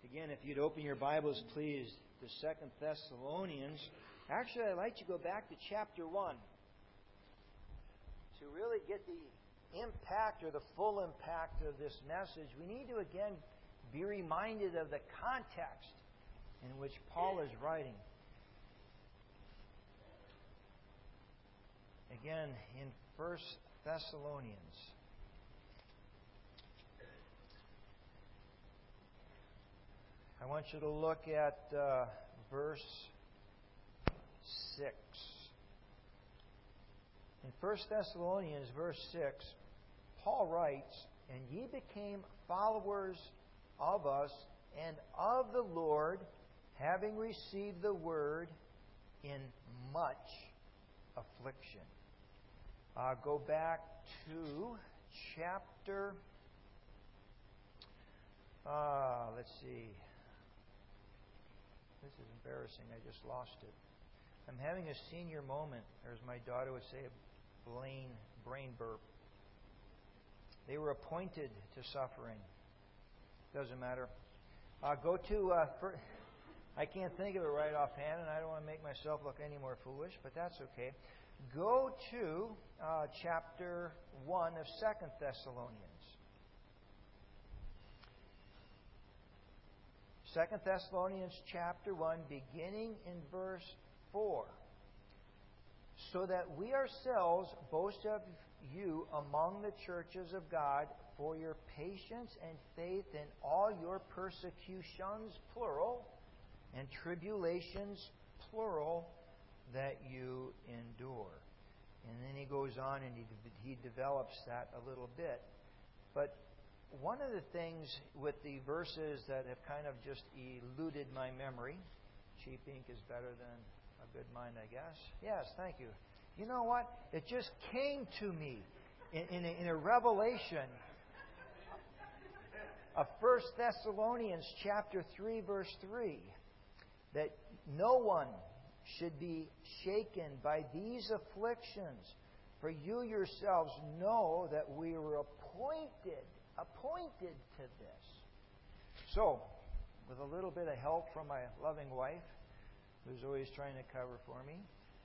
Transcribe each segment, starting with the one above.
Again, if you'd open your Bibles, please, to 2 Thessalonians. Actually, I'd like to go back to chapter 1 to really get the impact or the full impact of this message. We need to, again, be reminded of the context in which Paul is writing. Again, in 1 Thessalonians. I want you to look at verse 6. In 1 Thessalonians, verse 6, Paul writes, "And ye became followers of us and of the Lord, having received the word in much affliction." Go back to chapter... let's see. This is embarrassing. I just lost it. I'm having a senior moment, or as my daughter would say, a brain burp. They were appointed to suffering. Doesn't matter. Go to... I can't think of it right offhand, and I don't want to make myself look any more foolish, but that's okay. Go to chapter 1 of 2 Thessalonians. 2 Thessalonians chapter 1, beginning in verse 4. "So that we ourselves boast of you among the churches of God for your patience and faith in all your persecutions, plural, and tribulations, plural, that you endure." And then he goes on and he develops that a little bit. But one of the things with the verses that have kind of just eluded my memory, cheap ink is better than a good mind, I guess. Yes, thank you. You know what? It just came to me in a revelation of 1 Thessalonians chapter 3, verse 3, that no one should be shaken by these afflictions, for you yourselves know that we were appointed to this. So, with a little bit of help from my loving wife, who's always trying to cover for me,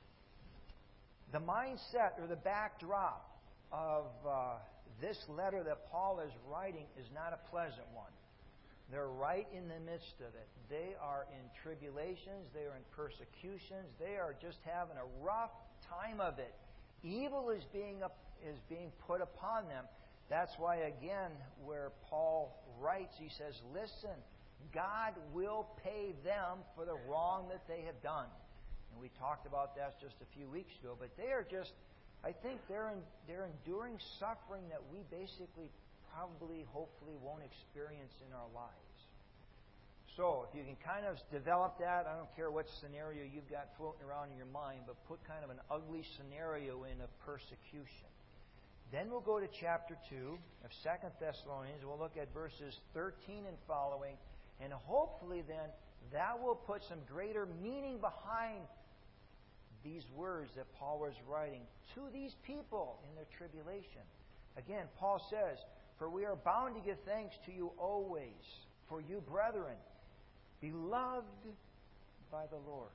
the mindset or the backdrop of this letter that Paul is writing is not a pleasant one. They're right in the midst of it. They are in tribulations. They are in persecutions. They are just having a rough time of it. Evil is being put upon them. That's why, again, where Paul writes, he says, listen, God will pay them for the wrong that they have done. And we talked about that just a few weeks ago. But they are just, I think they're enduring suffering that we basically probably, hopefully, won't experience in our lives. So, if you can kind of develop that, I don't care what scenario you've got floating around in your mind, but put kind of an ugly scenario in of persecution. Then we'll go to chapter 2 of 2 Thessalonians. We'll look at verses 13 and following. And hopefully then, that will put some greater meaning behind these words that Paul was writing to these people in their tribulation. Again, Paul says, "For we are bound to give thanks to you always, for you, brethren, beloved by the Lord."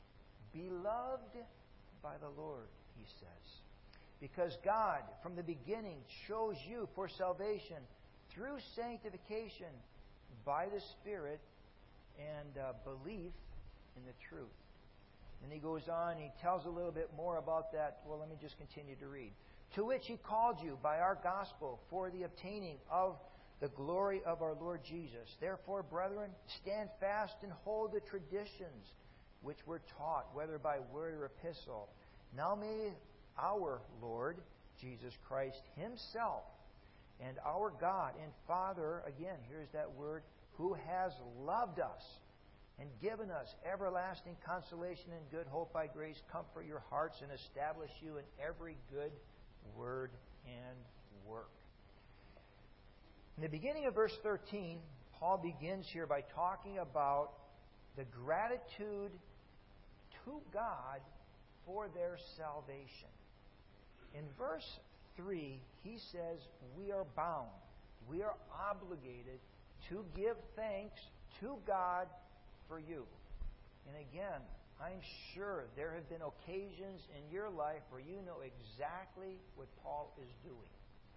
Beloved by the Lord, he says. "Because God, from the beginning, chose you for salvation through sanctification by the Spirit and belief in the truth." And he goes on, he tells a little bit more about that. Well, let me just continue to read. "To which he called you by our gospel for the obtaining of the glory of our Lord Jesus. Therefore, brethren, stand fast and hold the traditions which were taught, whether by word or epistle. Now may our Lord Jesus Christ himself and our God and Father," again, here's that word, "who has loved us and given us everlasting consolation and good hope by grace, comfort your hearts and establish you in every good word and work." In the beginning of verse 13, Paul begins here by talking about the gratitude to God for their salvation. In verse 3, he says we are bound, we are obligated to give thanks to God for you. And again, I'm sure there have been occasions in your life where you know exactly what Paul is doing.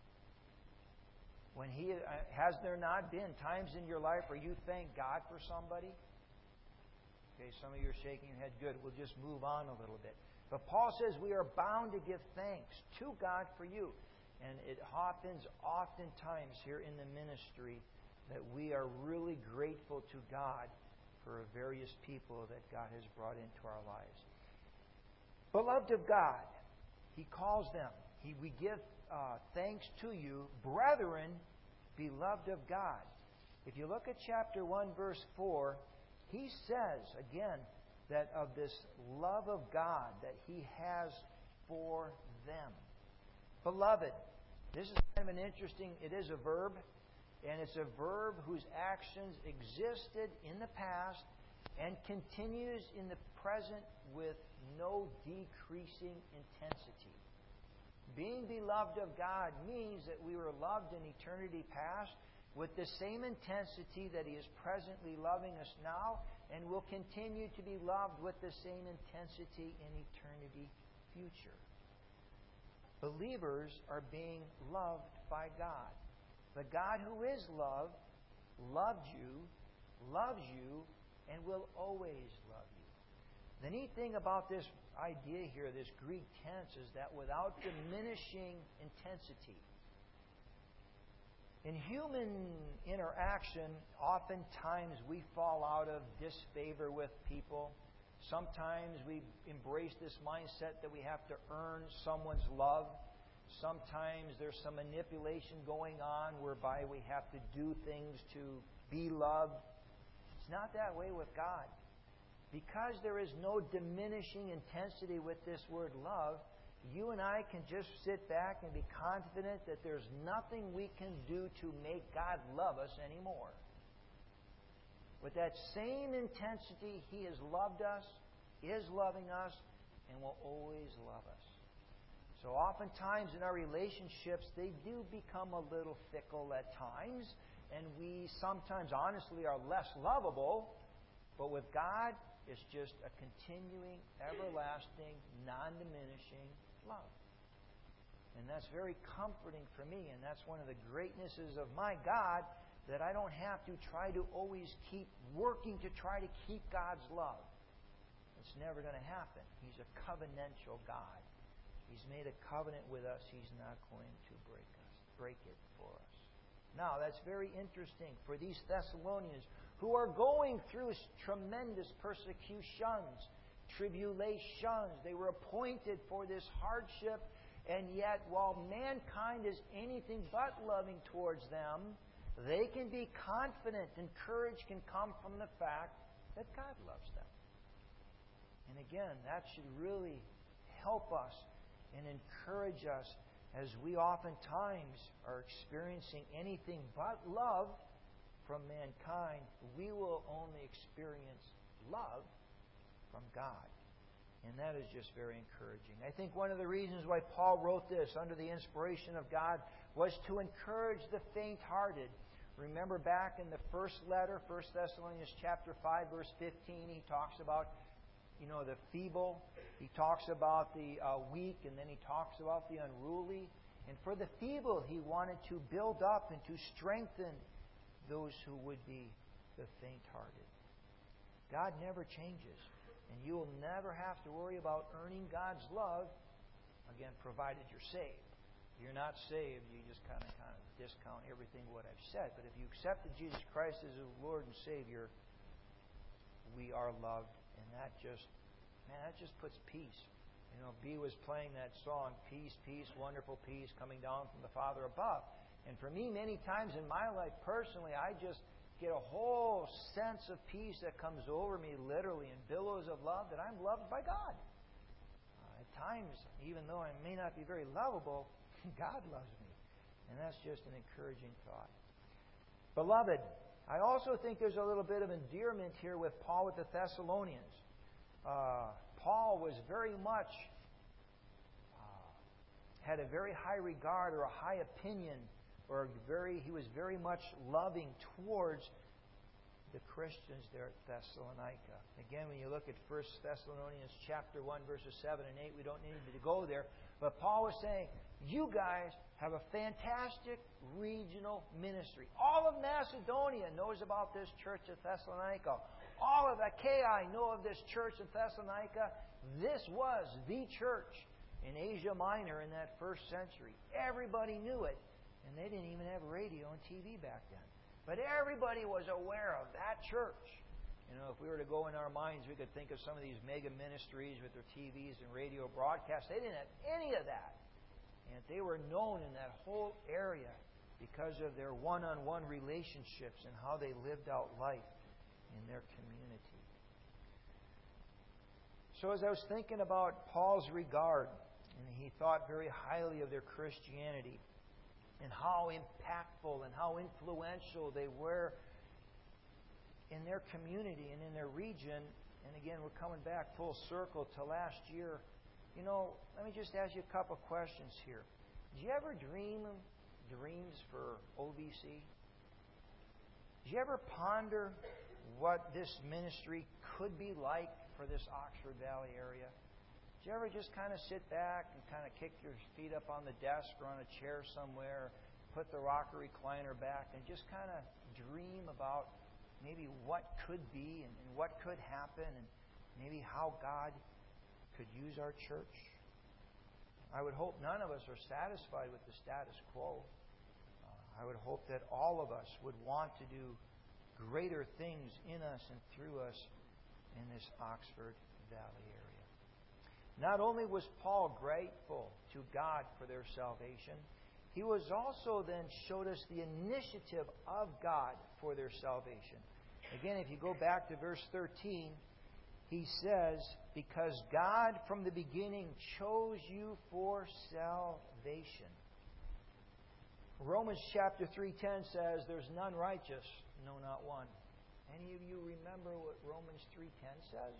When has there not been times in your life where you thank God for somebody? Okay, some of you are shaking your head. Good. We'll just move on a little bit. But Paul says we are bound to give thanks to God for you. And it happens oftentimes here in the ministry that we are really grateful to God for various people that God has brought into our lives. Beloved of God, He calls them. We give thanks to you, brethren, beloved of God. If you look at chapter 1, verse 4, he says, again, that of this love of God that He has for them. Beloved, this is kind of an interesting, it is a verb, and it's a verb whose actions existed in the past and continues in the present with no decreasing intensity. Being beloved of God means that we were loved in eternity past with the same intensity that He is presently loving us now, and will continue to be loved with the same intensity in eternity future. Believers are being loved by God. The God who is love loved you, loves you, and will always love you. The neat thing about this idea here, this Greek tense, is that without diminishing intensity. In human interaction, oftentimes we fall out of disfavor with people. Sometimes we embrace this mindset that we have to earn someone's love. Sometimes there's some manipulation going on whereby we have to do things to be loved. It's not that way with God. Because there is no diminishing intensity with this word love, you and I can just sit back and be confident that there's nothing we can do to make God love us anymore. With that same intensity, He has loved us, is loving us, and will always love us. So oftentimes in our relationships, they do become a little fickle at times, and we sometimes, honestly, are less lovable. But with God, it's just a continuing, everlasting, non-diminishing love. And that's very comforting for me, and that's one of the greatnesses of my God, that I don't have to try to always keep working to try to keep God's love. It's never going to happen. He's a covenantal God. He's made a covenant with us. He's not going to break it for us. Now, that's very interesting for these Thessalonians who are going through tremendous persecutions, tribulations. They were appointed for this hardship, and yet while mankind is anything but loving towards them, they can be confident, and courage can come from the fact that God loves them. And again, that should really help us and encourage us as we oftentimes are experiencing anything but love from mankind. We will only experience love from God. And that is just very encouraging. I think one of the reasons why Paul wrote this under the inspiration of God was to encourage the faint-hearted. Remember back in the first letter, 1 Thessalonians chapter 5, verse 15, he talks about the feeble. He talks about the weak, and then he talks about the unruly. And for the feeble, he wanted to build up and to strengthen those who would be the faint-hearted. God never changes. And you will never have to worry about earning God's love, again, provided you're saved. If you're not saved, you just kind of discount everything what I've said. But if you accepted Jesus Christ as your Lord and Savior, we are loved. And that just puts peace. B was playing that song, Peace, Peace, Wonderful Peace, coming down from the Father above. And for me, many times in my life personally, I just get a whole sense of peace that comes over me literally in billows of love that I'm loved by God. At times, even though I may not be very lovable, God loves me. And that's just an encouraging thought. Beloved, I also think there's a little bit of endearment here with Paul with the Thessalonians. Paul was very much, had a very high regard or a high opinion, he was very much loving towards the Christians there at Thessalonica. Again, when you look at 1 Thessalonians chapter 1, verses 7 and 8, we don't need to go there. But Paul was saying, you guys have a fantastic regional ministry. All of Macedonia knows about this church at Thessalonica. All of Achaia know of this church in Thessalonica. This was the church in Asia Minor in that first century. Everybody knew it. And they didn't even have radio and TV back then. But everybody was aware of that church. You know, if we were to go in our minds, we could think of some of these mega ministries with their TVs and radio broadcasts. They didn't have any of that. And they were known in that whole area because of their one-on-one relationships and how they lived out life in their community. So as I was thinking about Paul's regard, and he thought very highly of their Christianity, and how impactful and how influential they were in their community and in their region. And again, we're coming back full circle to last year. You know, let me just ask you a couple questions here. Did you ever dream dreams for OVC? Did you ever ponder what this ministry could be like for this Oxford Valley area? Did you ever just kind of sit back and kind of kick your feet up on the desk or on a chair somewhere, put the rocker recliner back, and just kind of dream about maybe what could be and what could happen and maybe how God could use our church? I would hope none of us are satisfied with the status quo. I would hope that all of us would want to do greater things in us and through us in this Oxford Valley area. Not only was Paul grateful to God for their salvation, he was also then showed us the initiative of God for their salvation. Again, if you go back to verse 13, he says, because God from the beginning chose you for salvation. Romans chapter 3:10 says, there's none righteous, no, not one. Any of you remember what Romans 3:10 says?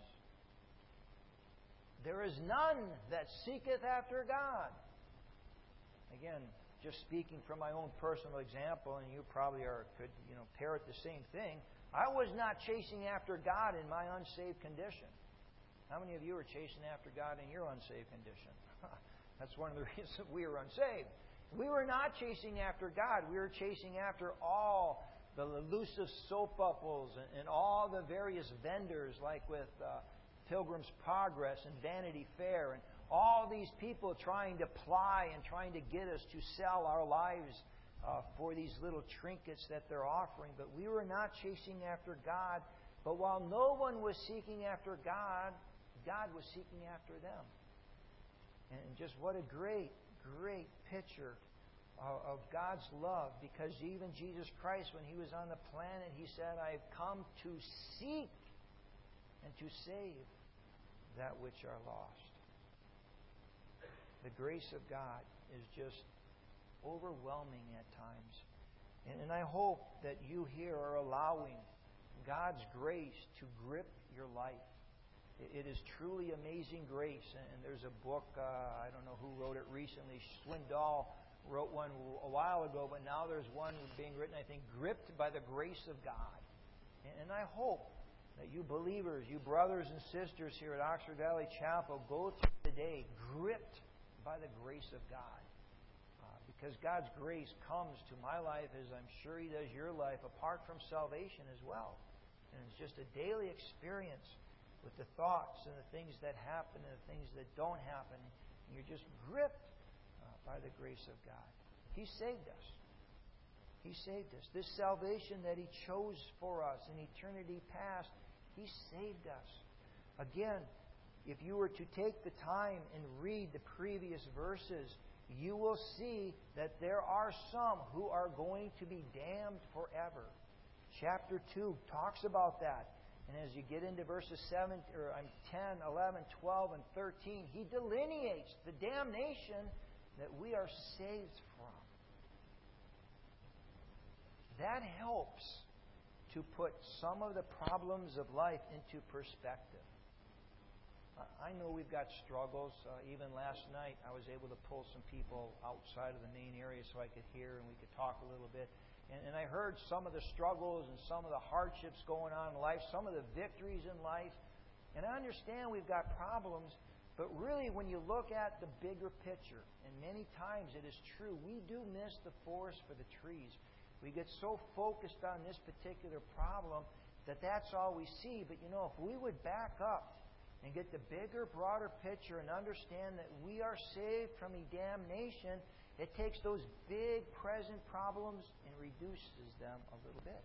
There is none that seeketh after God. Again, just speaking from my own personal example, and you probably could parrot the same thing. I was not chasing after God in my unsaved condition. How many of you are chasing after God in your unsaved condition? That's one of the reasons we were unsaved. We were not chasing after God. We were chasing after all the elusive soap bubbles and all the various vendors, like with Pilgrim's Progress and Vanity Fair, and all these people trying to ply and trying to get us to sell our lives for these little trinkets that they're offering. But we were not chasing after God. But while no one was seeking after God, God was seeking after them. And just what a great, great picture of God's love. Because even Jesus Christ, when He was on the planet, He said, I've come to seek and to save that which are lost. The grace of God is just overwhelming at times. And I hope that you here are allowing God's grace to grip your life. It is truly amazing grace. And there's a book, I don't know who wrote it recently. Swindoll wrote one a while ago, but now there's one being written, I think, Gripped by the Grace of God. And I hope that you believers, you brothers and sisters here at Oxford Valley Chapel, go through the day gripped by the grace of God. Because God's grace comes to my life, as I'm sure He does your life, apart from salvation as well. And it's just a daily experience with the thoughts and the things that happen and the things that don't happen. And you're just gripped by the grace of God. He saved us. He saved us. This salvation that He chose for us in eternity past, He saved us. Again, if you were to take the time and read the previous verses, you will see that there are some who are going to be damned forever. Chapter 2 talks about that. And as you get into verses 10, 11, 12, and 13, he delineates the damnation that we are saved from. That helps to put some of the problems of life into perspective. I know we've got struggles. Even last night, I was able to pull some people outside of the main area so I could hear and we could talk a little bit. And I heard some of the struggles and some of the hardships going on in life, some of the victories in life. And I understand we've got problems, but really when you look at the bigger picture, and many times it is true, we do miss the forest for the trees. We get so focused on this particular problem that that's all we see. But you know, if we would back up and get the bigger, broader picture and understand that we are saved from a damnation, it takes those big present problems and reduces them a little bit.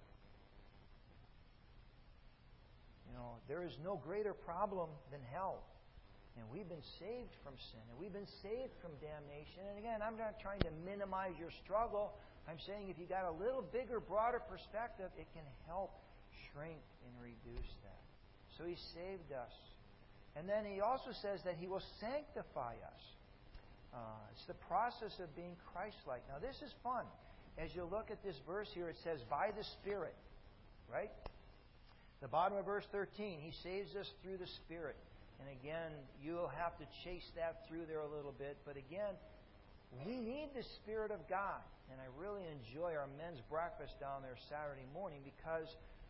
You know, there is no greater problem than hell. And we've been saved from sin. And we've been saved from damnation. And again, I'm not trying to minimize your struggle. I'm saying if you got a little bigger, broader perspective, it can help shrink and reduce that. So He saved us. And then He also says that He will sanctify us. It's the process of being Christ-like. Now, this is fun. As you look at this verse here, it says, by the Spirit. Right? The bottom of verse 13, He saves us through the Spirit. And again, you'll have to chase that through there a little bit. But again, we need the Spirit of God. And I really enjoy our men's breakfast down there Saturday morning because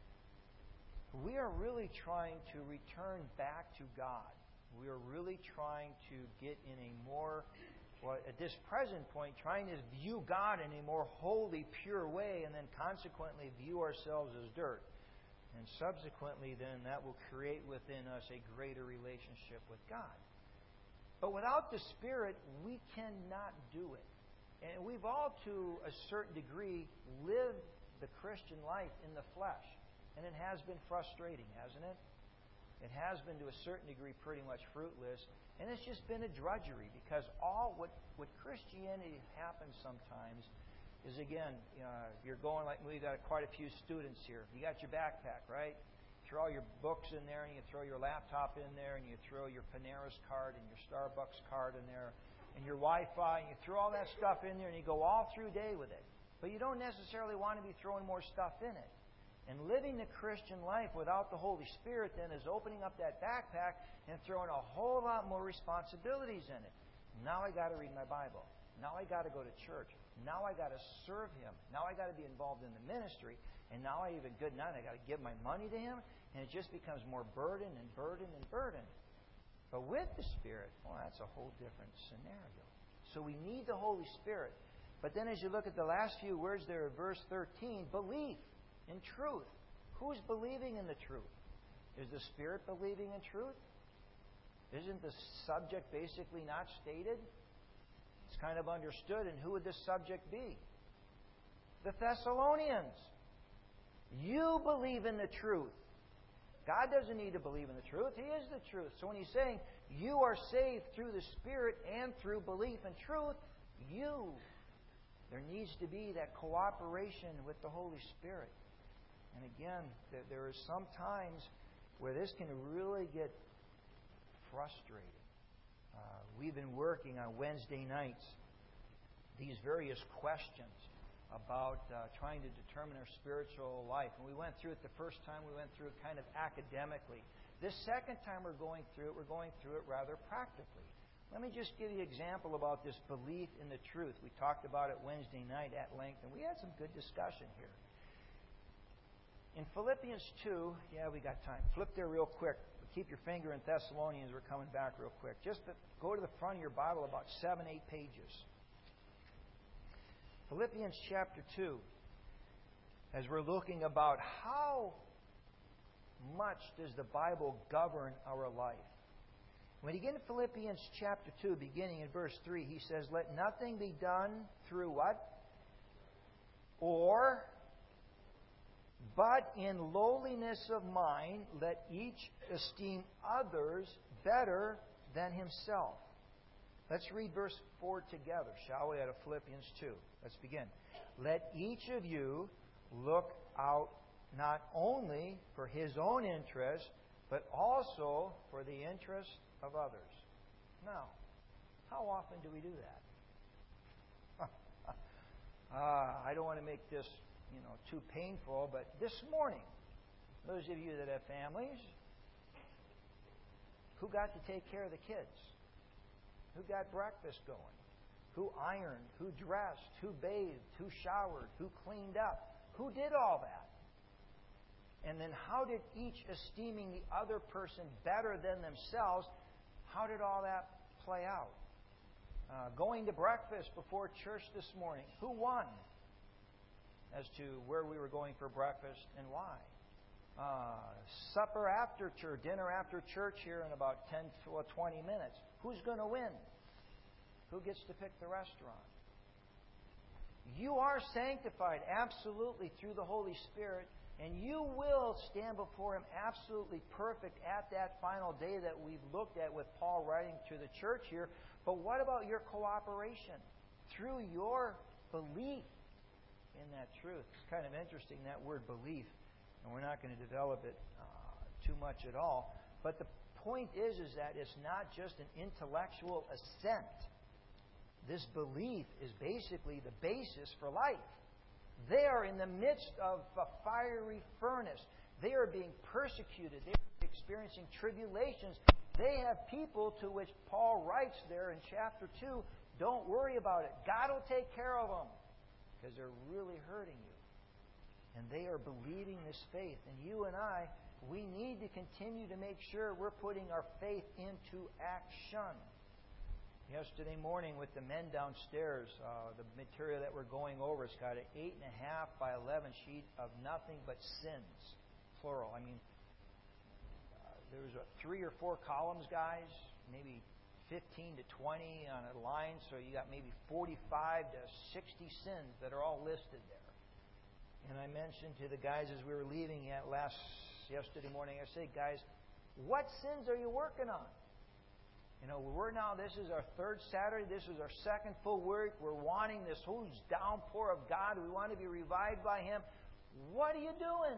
we are really trying to return back to God. We are really trying to get in a more, well, at this present point, trying to view God in a more holy, pure way, and then consequently view ourselves as dirt. And subsequently, then, that will create within us a greater relationship with God. But without the Spirit, we cannot do it. And we've all, to a certain degree, lived the Christian life in the flesh. And it has been frustrating, hasn't it? It has been, to a certain degree, pretty much fruitless. And it's just been a drudgery because all what Christianity happens sometimes is, again, you're going like we've got quite a few students here. You got your backpack, right? You throw all your books in there, and you throw your laptop in there, and you throw your Panera's card and your Starbucks card in there, and your Wi-Fi, and you throw all that stuff in there, and you go all through day with it. But you don't necessarily want to be throwing more stuff in it. And living the Christian life without the Holy Spirit then is opening up that backpack and throwing a whole lot more responsibilities in it. Now I got to read my Bible. Now I got to go to church. Now I got to serve Him. Now I got to be involved in the ministry. And now I got to give my money to Him. And it just becomes more burden and burden and burden. But with the Spirit, well, that's a whole different scenario. So we need the Holy Spirit. But then as you look at the last few words there of verse 13, belief in truth. Who's believing in the truth? Is the Spirit believing in truth? Isn't the subject basically not stated? It's kind of understood. And who would this subject be? The Thessalonians. You believe in the truth. God doesn't need to believe in the truth. He is the truth. So when He's saying you are saved through the Spirit and through belief in truth, there needs to be that cooperation with the Holy Spirit. And again, there are some times where this can really get frustrating. We've been working on Wednesday nights these various questions about trying to determine our spiritual life. And we went through it the first time, we went through it kind of academically. This second time we're going through it rather practically. Let me just give you an example about this belief in the truth. We talked about it Wednesday night at length, and we had some good discussion here. In Philippians 2, we got time. Flip there real quick. Keep your finger in Thessalonians. We're coming back real quick. Just go to the front of your Bible about 7-8 pages. Philippians chapter 2. As we're looking about how much does the Bible govern our life. When you get in Philippians chapter 2, beginning in verse 3, he says, let nothing be done through what? But in lowliness of mind, let each esteem others better than himself. Let's read verse 4 together, shall we, out of Philippians 2. Let's begin. Let each of you look out not only for his own interest, but also for the interest of others. Now, how often do we do that? I don't want to make this too painful, but this morning, those of you that have families, who got to take care of the kids? Who got breakfast going? Who ironed? Who dressed? Who bathed? Who showered? Who cleaned up? Who did all that? And then how did each, esteeming the other person better than themselves, how did all that play out? Going to breakfast before church this morning. Who won as to where we were going for breakfast and why? Supper after church, dinner after church here in about 10 to 20 minutes. Who's going to win? Who gets to pick the restaurant? You are sanctified absolutely through the Holy Spirit, and you will stand before Him absolutely perfect at that final day that we've looked at with Paul writing to the church here. But what about your cooperation through your belief in that truth? It's kind of interesting, that word belief, and we're not going to develop it too much at all. But the point is that it's not just an intellectual assent. This belief is basically the basis for life. They are in the midst of a fiery furnace. They are being persecuted. They are experiencing tribulations. They have people to which Paul writes there in chapter 2, don't worry about it. God will take care of them because they're really hurting you. And they are believing this faith. And you and I, we need to continue to make sure we're putting our faith into action. Yesterday morning with the men downstairs, the material that we're going over, it's got an 8.5 by 11 sheet of nothing but sins, plural. I mean, there was 3 or 4 columns, guys, maybe 15 to 20 on a line, so you got maybe 45 to 60 sins that are all listed there. And I mentioned to the guys as we were leaving yesterday morning, I say, guys, what sins are you working on? You know, this is our 3rd Saturday. This is our 2nd full week. We're wanting this huge downpour of God. We want to be revived by Him. What are you doing?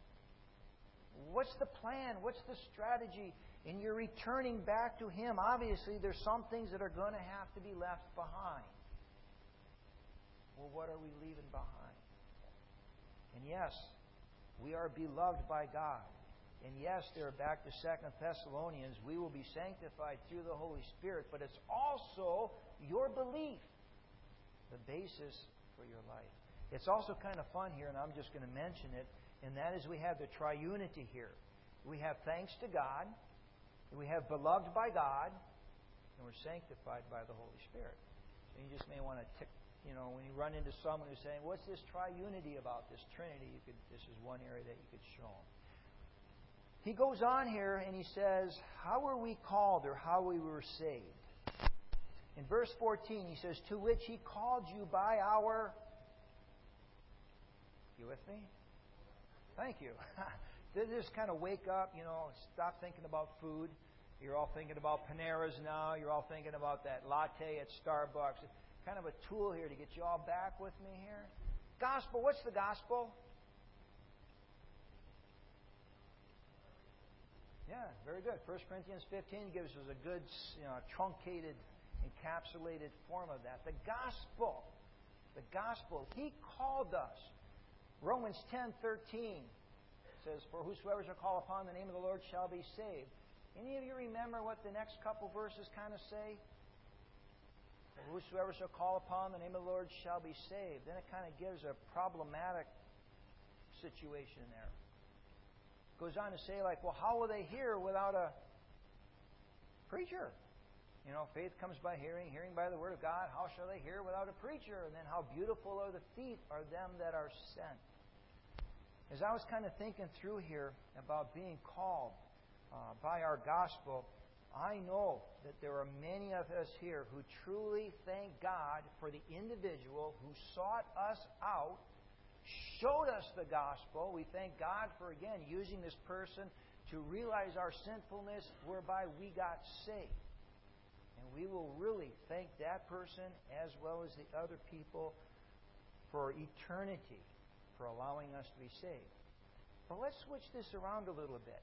What's the plan? What's the strategy? And you're returning back to Him. Obviously, there's some things that are going to have to be left behind. Well, what are we leaving behind? And yes, we are beloved by God. And yes, they're back to 2 Thessalonians. We will be sanctified through the Holy Spirit, but it's also your belief, the basis for your life. It's also kind of fun here, and I'm just going to mention it, and that is we have the triunity here. We have thanks to God, we have beloved by God, and we're sanctified by the Holy Spirit. So you just may want to when you run into someone who's saying, what's this triunity about, this Trinity? This is one area that you could show them. He goes on here and he says, how were we called, or how we were saved? In verse 14 he says, to which He called you by our... You with me? Thank you. Just kind of wake up, stop thinking about food. You're all thinking about Panera's now. You're all thinking about that latte at Starbucks. It's kind of a tool here to get you all back with me here. Gospel, what's the gospel? Yeah, very good. 1 Corinthians 15 gives us a good, truncated, encapsulated form of that. The gospel. The gospel. He called us. Romans 10:13 says, for whosoever shall call upon the name of the Lord shall be saved. Any of you remember what the next couple verses kind of say? For whosoever shall call upon the name of the Lord shall be saved. Then it kind of gives a problematic situation there. Goes on to say, like, well, how will they hear without a preacher? Faith comes by hearing, hearing by the Word of God. How shall they hear without a preacher? And then how beautiful are the feet are them that are sent. As I was kind of thinking through here about being called by our gospel, I know that there are many of us here who truly thank God for the individual who sought us out, showed us the gospel. We thank God for, again, using this person to realize our sinfulness, whereby we got saved. And we will really thank that person as well as the other people for eternity for allowing us to be saved. But let's switch this around a little bit.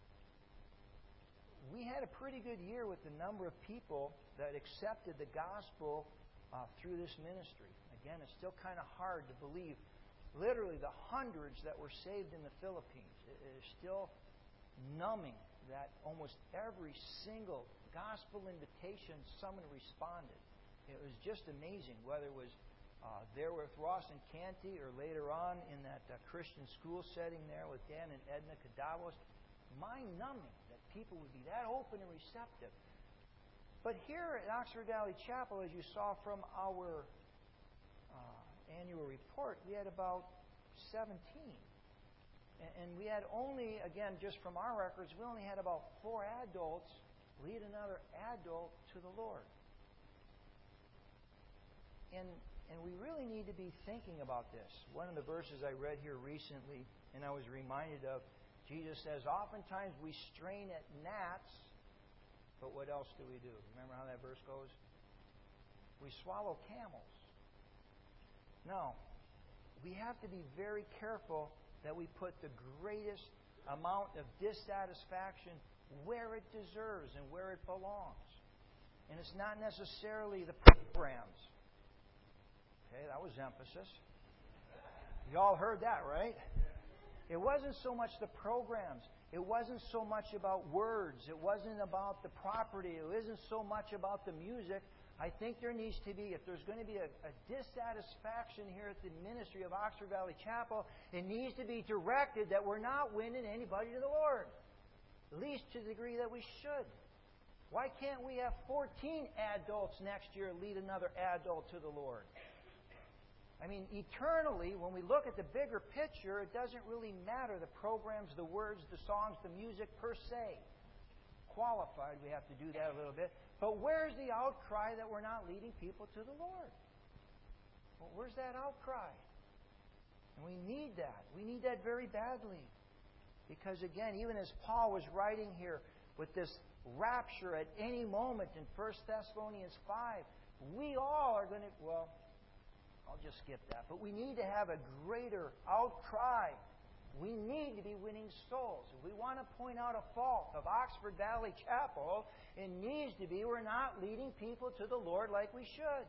We had a pretty good year with the number of people that accepted the gospel through this ministry. Again, it's still kind of hard to believe. Literally, the hundreds that were saved in the Philippines. It is still numbing that almost every single gospel invitation, someone responded. it was just amazing, whether it was there with Ross and Canty or later on in that Christian school setting there with Dan and Edna Cadavos. Mind-numbing that people would be that open and receptive. But here at Oxford Valley Chapel, as you saw from our annual report, we had about 17. And we had only, again, just from our records, we only had about 4 adults lead another adult to the Lord. And we really need to be thinking about this. One of the verses I read here recently, and I was reminded of, Jesus says, oftentimes we strain at gnats, but what else do we do? Remember how that verse goes? We swallow camels. No. We have to be very careful that we put the greatest amount of dissatisfaction where it deserves and where it belongs. And it's not necessarily the programs. Okay, that was emphasis. You all heard that, right? It wasn't so much the programs. It wasn't so much about words. It wasn't about the property. It isn't so much about the music. I think there needs to be, if there's going to be a dissatisfaction here at the ministry of Oxford Valley Chapel, it needs to be directed that we're not winning anybody to the Lord. At least to the degree that we should. Why can't we have 14 adults next year lead another adult to the Lord? I mean, eternally, when we look at the bigger picture, it doesn't really matter the programs, the words, the songs, the music per se. Qualified, we have to do that a little bit. But where's the outcry that we're not leading people to the Lord? Well, where's that outcry? And we need that. We need that very badly. Because again, even as Paul was writing here with this rapture at any moment in 1 Thessalonians 5, we all are going to, well, I'll just skip that. But we need to have a greater outcry. We need to be winning souls. If we want to point out a fault of Oxford Valley Chapel, it needs to be we're not leading people to the Lord like we should.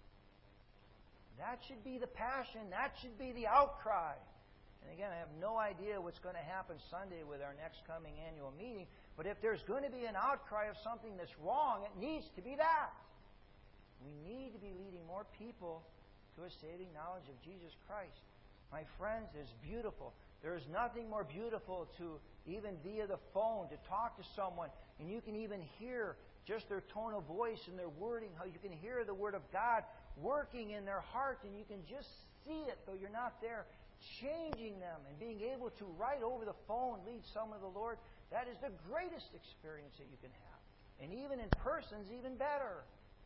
That should be the passion. That should be the outcry. And again, I have no idea what's going to happen Sunday with our next coming annual meeting. But if there's going to be an outcry of something that's wrong, it needs to be that. We need to be leading more people to a saving knowledge of Jesus Christ. My friends, it's beautiful. There is nothing more beautiful to, even via the phone, to talk to someone, and you can even hear just their tone of voice and their wording, how you can hear the Word of God working in their heart, and you can just see it, though you're not there, changing them, and being able to, right over the phone, lead someone to the Lord. That is the greatest experience that you can have. And even in person is even better.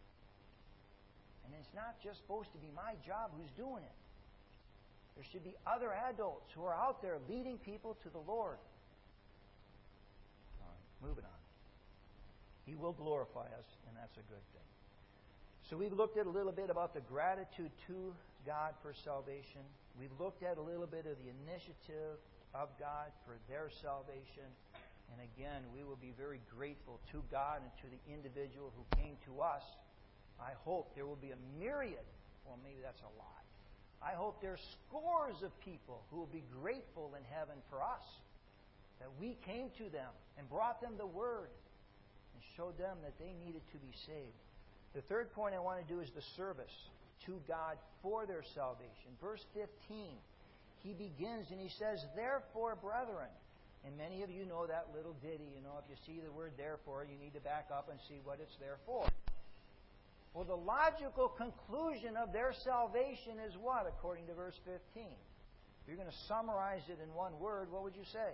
And it's not just supposed to be my job who's doing it. There should be other adults who are out there leading people to the Lord. All right, moving on. He will glorify us, and that's a good thing. So we've looked at a little bit about the gratitude to God for salvation. We've looked at a little bit of the initiative of God for their salvation. And again, we will be very grateful to God and to the individual who came to us. I hope there will be a myriad, well, maybe that's a lot. I hope there's scores of people who will be grateful in heaven for us, that we came to them and brought them the Word and showed them that they needed to be saved. The third point I want to do is the service to God for their salvation. Verse 15, he begins and he says, "Therefore, brethren," and many of you know that little ditty. You know, if you see the word "therefore," you need to back up and see what it's there for. Well, the logical conclusion of their salvation is what, according to verse 15? If you're going to summarize it in one word, what would you say?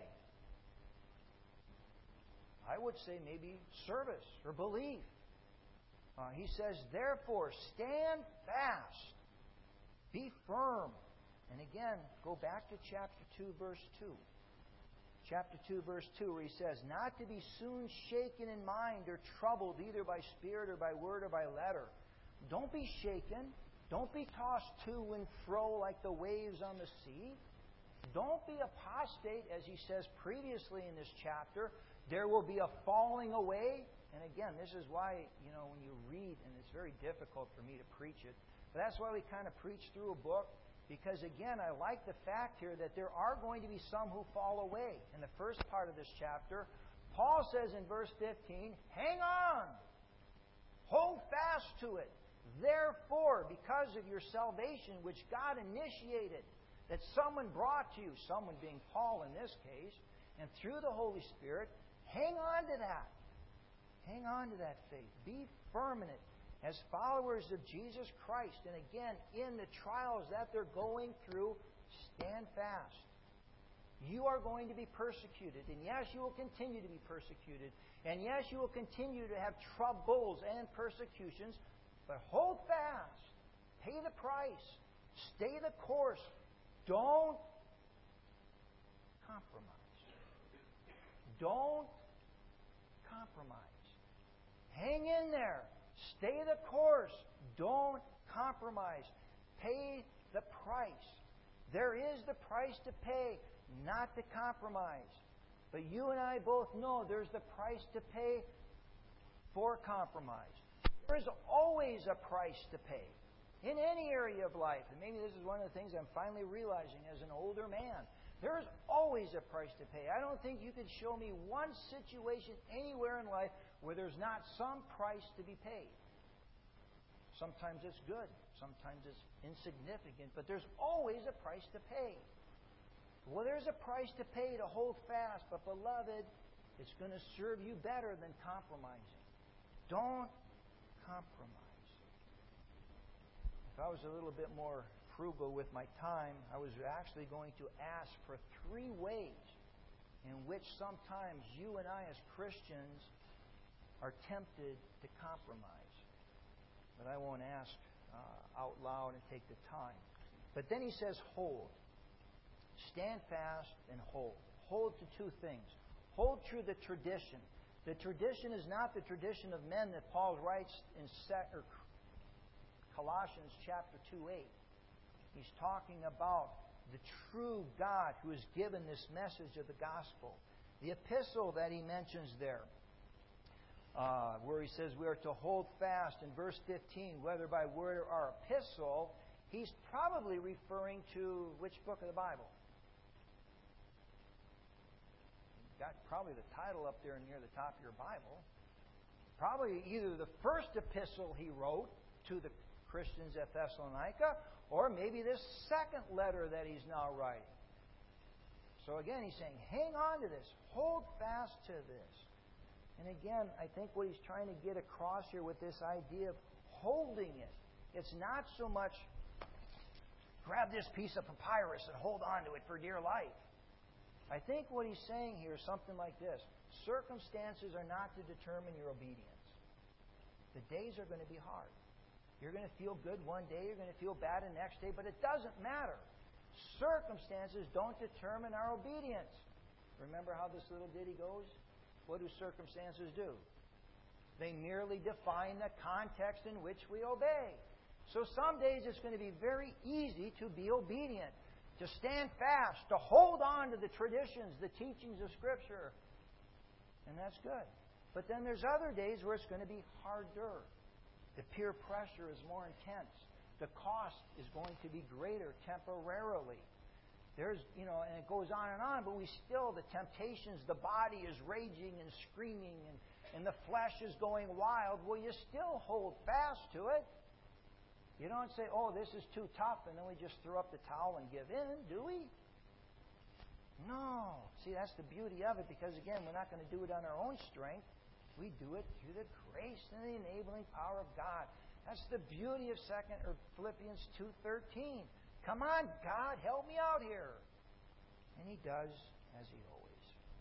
I would say maybe service or belief. He says, "Therefore, stand fast, be firm." And again, go back to chapter 2, verse 2. Chapter 2, verse 2, where he says, "Not to be soon shaken in mind or troubled either by spirit or by word or by letter." Don't be shaken. Don't be tossed to and fro like the waves on the sea. Don't be apostate, as he says previously in this chapter. There will be a falling away. And again, this is why, when you read, and it's very difficult for me to preach it, but that's why we kind of preach through a book. Because again, I like the fact here that there are going to be some who fall away. In the first part of this chapter, Paul says in verse 15, "Hang on! Hold fast to it! Therefore, because of your salvation, which God initiated, that someone brought to you, someone being Paul in this case, and through the Holy Spirit, hang on to that. Hang on to that faith. Be firm in it as followers of Jesus Christ. And again, in the trials that they're going through, stand fast. You are going to be persecuted. And yes, you will continue to be persecuted. And yes, you will continue to have troubles and persecutions. But hold fast. Pay the price. Stay the course. Don't compromise. Don't compromise. Hang in there. Stay the course. Don't compromise. Pay the price. There is the price to pay, not to compromise. But you and I both know there's the price to pay for compromise. There is always a price to pay in any area of life. And maybe this is one of the things I'm finally realizing as an older man. There is always a price to pay. I don't think you could show me one situation anywhere in life where there's not some price to be paid. Sometimes it's good. Sometimes it's insignificant. But there's always a price to pay. Well, there's a price to pay to hold fast. But, beloved, it's going to serve you better than compromising. Don't compromise. If I was a little bit more frugal with my time, I was actually going to ask for 3 ways in which sometimes you and I as Christians are tempted to compromise. But I won't ask out loud and take the time. But then he says, hold. Stand fast and hold. Hold to 2 things. Hold true the tradition. The tradition is not the tradition of men that Paul writes in Colossians chapter 2:8. He's talking about the true God who has given this message of the gospel. The epistle that he mentions there, where he says we are to hold fast in verse 15, whether by word or epistle, he's probably referring to which book of the Bible? You've got probably the title up there near the top of your Bible. Probably either the first epistle he wrote to the Christians at Thessalonica, or maybe this second letter that he's now writing. So again, he's saying, hang on to this. Hold fast to this. And again, I think what he's trying to get across here with this idea of holding it, it's not so much grab this piece of papyrus and hold on to it for dear life. I think what he's saying here is something like this. Circumstances are not to determine your obedience. The days are going to be hard. You're going to feel good one day, you're going to feel bad the next day, but it doesn't matter. Circumstances don't determine our obedience. Remember how this little ditty goes? What do circumstances do? They merely define the context in which we obey. So some days it's going to be very easy to be obedient, to stand fast, to hold on to the traditions, the teachings of Scripture. And that's good. But then there's other days where it's going to be harder. The peer pressure is more intense. The cost is going to be greater temporarily. There's, and it goes on, but we still, the temptations, the body is raging and screaming, and the flesh is going wild. Well, you still hold fast to it. You don't say, oh, this is too tough, and then we just throw up the towel and give in, do we? No. See, that's the beauty of it, because again, we're not going to do it on our own strength. We do it through the grace and the enabling power of God. That's the beauty of Philippians 2:13. Come on, God, help me out here. And He does, as He always.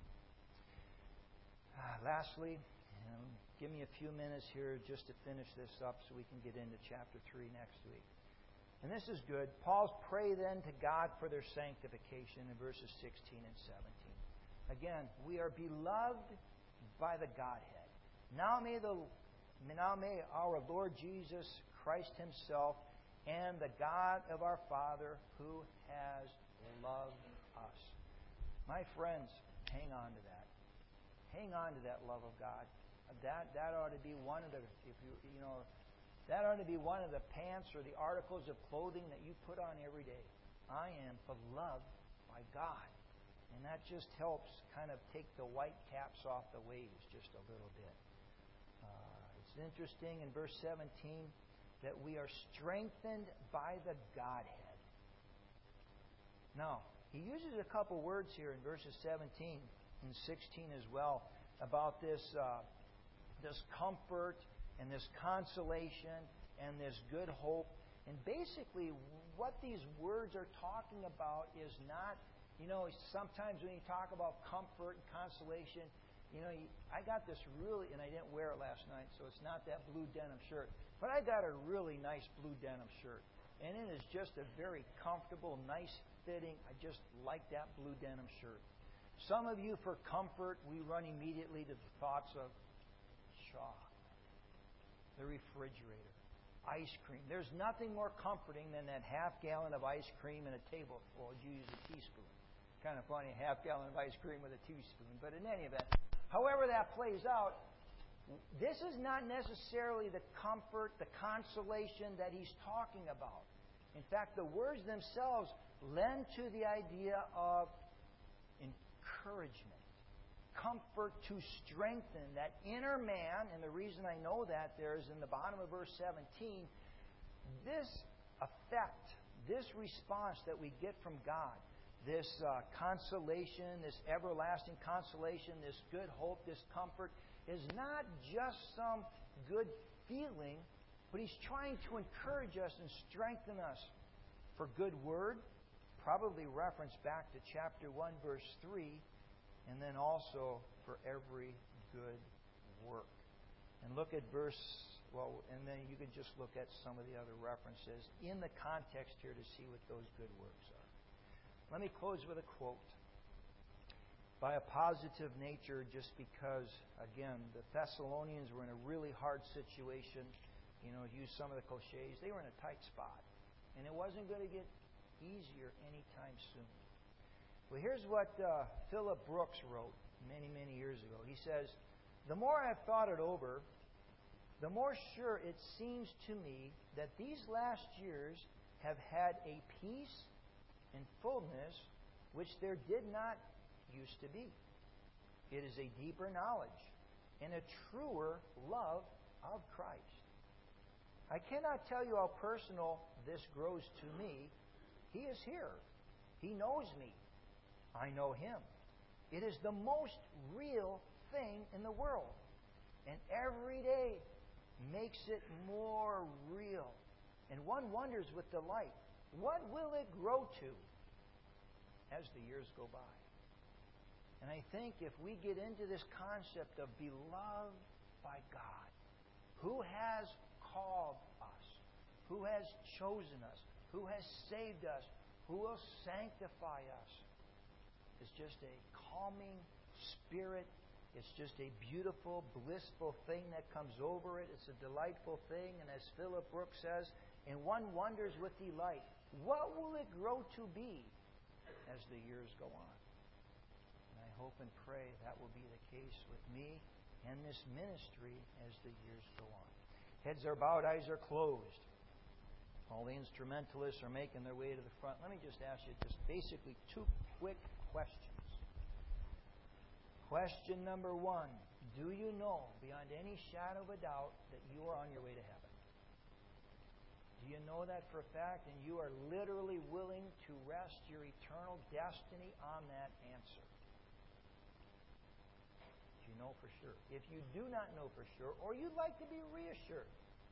Lastly, give me a few minutes here just to finish this up so we can get into chapter 3 next week. And this is good. Paul's pray then to God for their sanctification in verses 16 and 17. Again, we are beloved by the Godhead. Now may our Lord Jesus Christ Himself and the God of our Father who has loved us. My friends, hang on to that. Hang on to that love of God. That ought to be one of the that ought to be one of the pants or the articles of clothing that you put on every day. I am beloved by God. And that just helps kind of take the white caps off the waves just a little bit. It's interesting in verse 17, that we are strengthened by the Godhead. Now, he uses a couple words here in verses 17 and 16 as well about this comfort and this consolation and this good hope. And basically, what these words are talking about is not, sometimes when you talk about comfort and consolation, I got this really, and I didn't wear it last night, so it's not that blue denim shirt. But I got a really nice blue denim shirt. And it is just a very comfortable, nice fitting. I just like that blue denim shirt. Some of you, for comfort, we run immediately to the thoughts of chocolate, the refrigerator, ice cream. There's nothing more comforting than that half-gallon of ice cream and a tableful. You use a teaspoon. Kind of funny, a half-gallon of ice cream with a teaspoon. But in any event, however that plays out, this is not necessarily the comfort, the consolation that he's talking about. In fact, the words themselves lend to the idea of encouragement, comfort to strengthen that inner man. And the reason I know that there is in the bottom of verse 17. This effect, this response that we get from God, this consolation, this everlasting consolation, this good hope, this comfort, is not just some good feeling, but He's trying to encourage us and strengthen us for good word, probably reference back to chapter 1, verse 3, and then also for every good work. And look at and then you can just look at some of the other references in the context here to see what those good works are. Let me close with a quote by a positive nature, just because, again, the Thessalonians were in a really hard situation. Use some of the cliches. They were in a tight spot. And it wasn't going to get easier anytime soon. Well, here's what Philip Brooks wrote many, many years ago. He says, "The more I've thought it over, the more sure it seems to me that these last years have had a peace and fullness which there did not used to be. It is a deeper knowledge and a truer love of Christ. I cannot tell you how personal this grows to me. He is here. He knows me. I know Him. It is the most real thing in the world. And every day makes it more real. And one wonders with delight, what will it grow to as the years go by?" And I think if we get into this concept of beloved by God, who has called us, who has chosen us, who has saved us, who will sanctify us, it's just a calming spirit. It's just a beautiful, blissful thing that comes over it. It's a delightful thing. And as Philip Brooks says, and one wonders with delight, what will it grow to be as the years go on? I hope and pray that will be the case with me and this ministry as the years go on. Heads are bowed, eyes are closed. All the instrumentalists are making their way to the front. Let me just ask you just basically two quick questions. Question number 1. Do you know beyond any shadow of a doubt that you are on your way to heaven? Do you know that for a fact? And you are literally willing to rest your eternal destiny on that answer? You know for sure. If you do not know for sure, or you'd like to be reassured,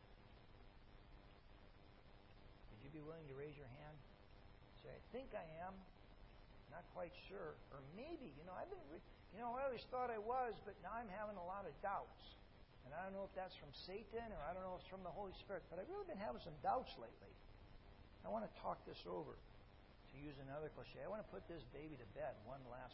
would you be willing to raise your hand? Say, "I think I am. Not quite sure." Or maybe, I always thought I was, but now I'm having a lot of doubts. And I don't know if that's from Satan or I don't know if it's from the Holy Spirit, but I've really been having some doubts lately. I want to talk this over. To use another cliche, I want to put this baby to bed one last